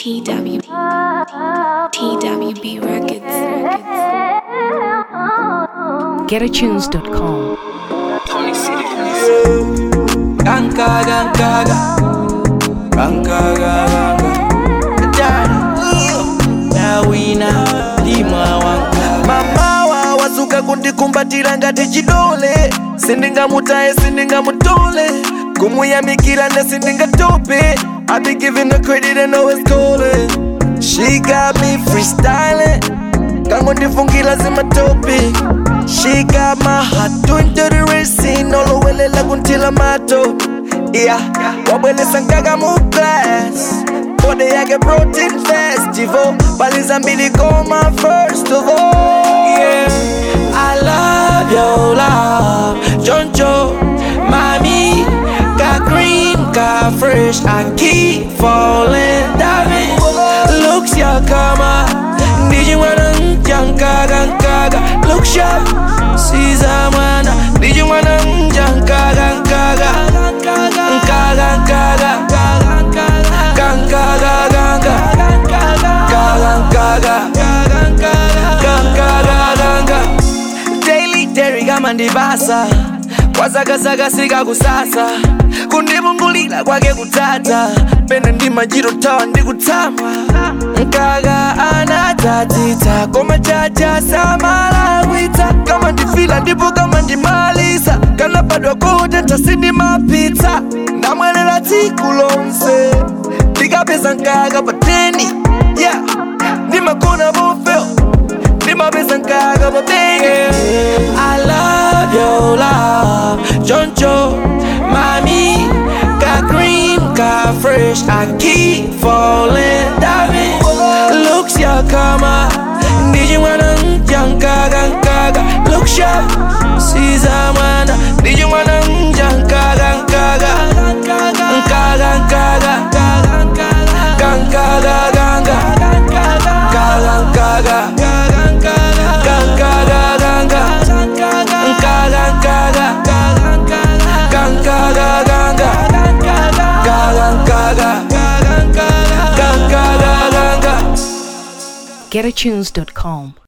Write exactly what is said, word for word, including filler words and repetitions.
T W T W B Records. GetAtunes dot com. Ganka, ganka, ganka, ganka. Now we now, lima wanka. Mama wa wazuka kundikumbatira ngati chidole. Sindinga mutaye, sindinga mutole. Kumuyamikira nde sindinga tope. I be giving her credit and know it's golden. She got me freestyling. Kango ndifungila zima topic. She got my heart doing dirty racing. Olo wele la kuntila mato. Yeah, wabwele sangaga mu class. Bode yake protein festival. Baliza mbili koma first of all. Yeah, I love your love. Jonjo, mami, got green, got fresh. I keep falling, diving. Looks ya kama. Did you wanna janka ganka? Look sharp, Caesar mana. Did you wanna janka ganka? Ganka ganka ganka ganka. Daily dairy kama ndibasa. Kwazagazaga siga kusasa. Kundibungulila kwake kutata. Pene ndi majiro tawa ndi kutama. Nkaga anatatita. Koma chacha samala wita. Kama ndifila ndipo kama ndimalisa. Kana padwa kote tasindi mapita. Namwelela tikulonse. Diga pesa nkaga pateni. Yeah, Nima kuna bufeo. Nima pesa nkaga pateni. I love your love. Jonjo, mami, got green, got fresh. I keep falling, diving. Looks ya kama. Did you wanna janka ganka? Look sharp, Caesar mana. Did you wanna janka ganka? Ganka ganka ganka ganka GetAtunes dot com.